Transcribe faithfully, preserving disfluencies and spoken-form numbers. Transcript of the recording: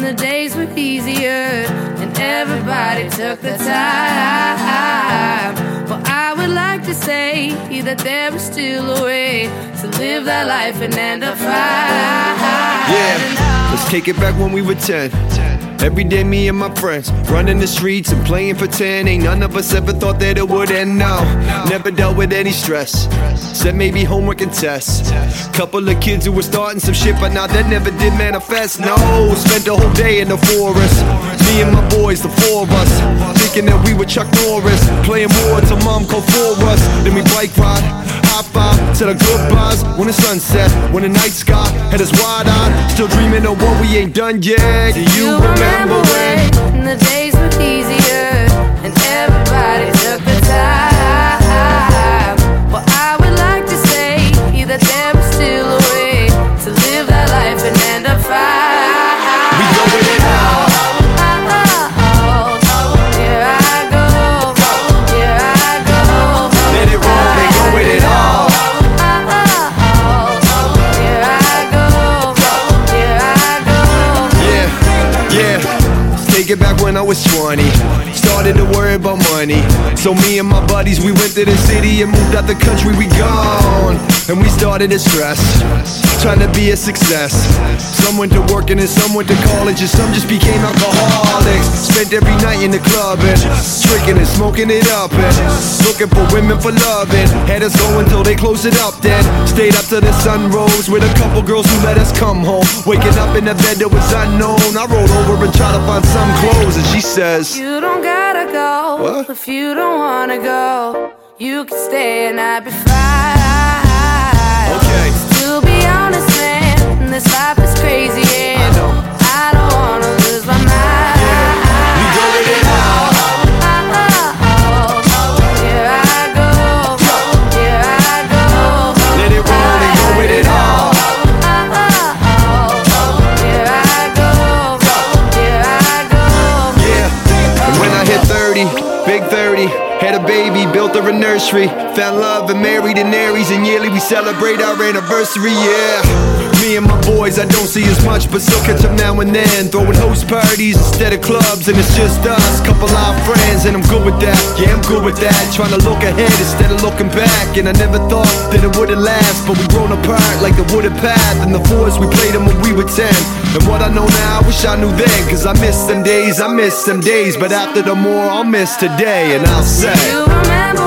the days were easier and everybody took the time. Well, I would like to say that there is still a way to live that life and end up fine. Yeah, let's take it back when we were ten. Every day me and my friends running the streets and playing pretend. Ain't none of us ever thought that it would end, no. Never dealt with any stress, said maybe homework and tests. Couple of kids who were starting some shit, but now that never did manifest, no. Spent the whole day in the forest, me and my boys, the four of us, thinking that we were Chuck Norris, playing war till mom called for us. Then we bike ride, high five, said our goodbyes when the sun set, when the night sky had us wide-eyed, still dreaming of what we ain't done yet. Do you remember when the days were easier and everybody took the time? Well, I would like to say that there is still a way to live that life and end up fine. We go with it all. Here I go, here I go. Let it roll, they go with it all. Here I go, here I go. Yeah, yeah. Take it back when I was twenty. Started to worry about money. So me and my buddies, we went to the city and moved out the country, we gone. And we started to stress, trying to be a success. Some went to working and some went to college, and some just became alcoholics. Spent every night in the club and drinking and smoking it up and looking for women for loving. Had us going till they closed it up, then stayed up till the sun rose with a couple girls who let us come home. Waking up in a bed that was unknown. I rolled over and tried to find some clothes, and she says, you don't gotta go. What? If you don't wanna go, you can stay and I'd be fine. Okay. To be honest, man, this life is crazy and I know. I don't wanna lose my mind. We go with it all. Here I go, here I go. Let it roll and go with it all. Here I go, here I go. Yeah. And when I hit thirty, big thirty, had a baby, built her a nursery, found love and married in Aries, and yearly we celebrate our anniversary, yeah. Me and my boys, I don't see as much, but still catch up now and then. Throwing host parties instead of clubs, and it's just us, couple live friends, and I'm good with that. Yeah, I'm good with that. Trying to look ahead instead of looking back, and I never thought that it would've last, but we grown apart like the wooded path and the forest we played them when we were ten. And what I know now, I wish I knew then, cause I miss them days, I miss them days, but after the more, I'll miss today, and I'll say, You remember